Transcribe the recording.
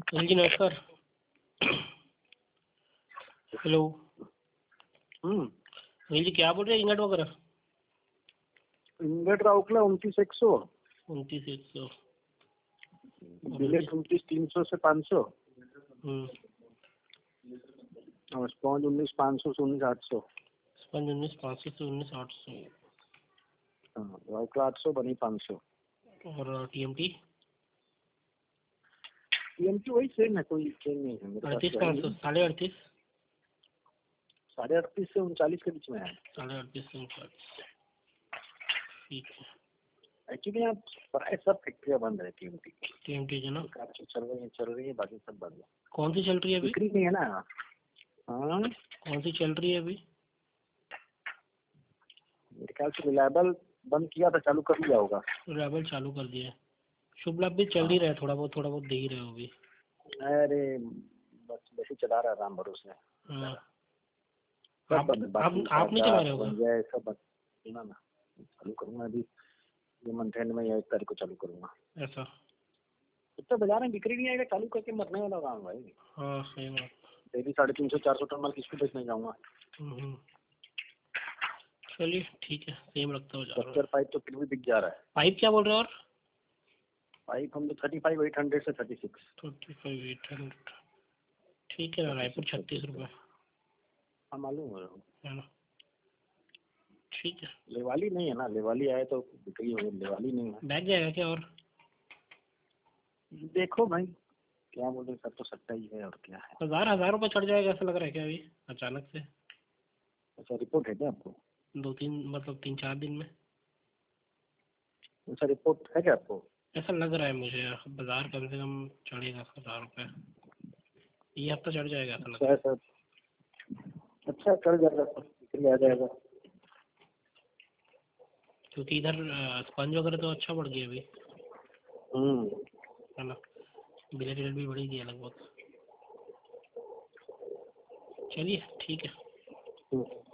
अनिल जी नमस्कार। हेलो। अनिल जी क्या बोल रहे हैं इंगट वगैरह? इंगट राउरकेला 29,100, 29,100, बिलेट 29,300 से 500 और स्पॉन्ज 19,500 से 19,800। स्पंज 19,500 से 19,800। हाँ, राउरकेला 800, बनी 500। और टीएमटी वही सेम है, कोई चेंज नहीं है मेरे 38,500, पास। 38,500, 38 से 39 के बीच में है। 38,500 से 39। ठीक है। एक्चुअली यहाँ प्राय सब फैक्ट्रियाँ बंद है टीएमटी जो ना चल रही है, बाकी सब बंद है। कौन सी चल रही है अभी? बिक्री नहीं है ना। हाँ, कौन सी चल रही है अभी? मेरे ख्याल से रिलायबल बंद किया था, चालू कर लिया होगा। रिलायबल चालू कर दिया है। शुभ लाभ भी चल ही रहा है, थोड़ा बहुत दे ही रहे हो अभी। अरे बस वैसे चला रहा है राम भरोसे। हाँ। आप नहीं चला रहे होगा? सब बंद ना चालू करूंगा अभी, ये मंथ एंड में या 1 तारीख को चालू करूंगा। ऐसा? तो बाजार में बिक्री नहीं आएगा, चालू करके मरने वाला काम भाई। हाँ सही बात। डेली 350-400 टन माल किसको बेचने जाऊंगा। चलिए ठीक है, सेम रखता हो जा रहा है। पाइप तो फिर भी बिक जा रहा है। पाइप क्या बोल रहे हो? और पाइप हम तो 35,800 से 36। 35,800 ठीक है ना। रायपुर 36 रुपये। हाँ मालूम है ना। ठीक है। लेवाली नहीं है ना, लेवाली आए तो बिक्री होगी, लेवाली नहीं है। बैठ जाएगा क्या? और देखो भाई क्या बोले, सब तो सट्टा ही है और क्या है। 1,000 रुपये चढ़ जाएगा ऐसा लग रहा है क्या अभी अचानक से? अच्छा रिपोर्ट है क्या आपको? 2-3 मतलब 3-4 दिन में अच्छा रिपोर्ट है क्या आपको? ऐसा लग रहा है मुझे। बाजार कम से कम चढ़ेगा 1,000 रुपये। ये हफ्ता चढ़ जाएगा ऐसा लग रहा है। सर अच्छा चढ़ जाएगा, बिक्री आ जाएगा। क्योंकि इधर स्पंज वगैरह तो अच्छा बढ़ गया अभी, है ना। बिलेट भी बढ़ी गया लगभग। चलिए ठीक है।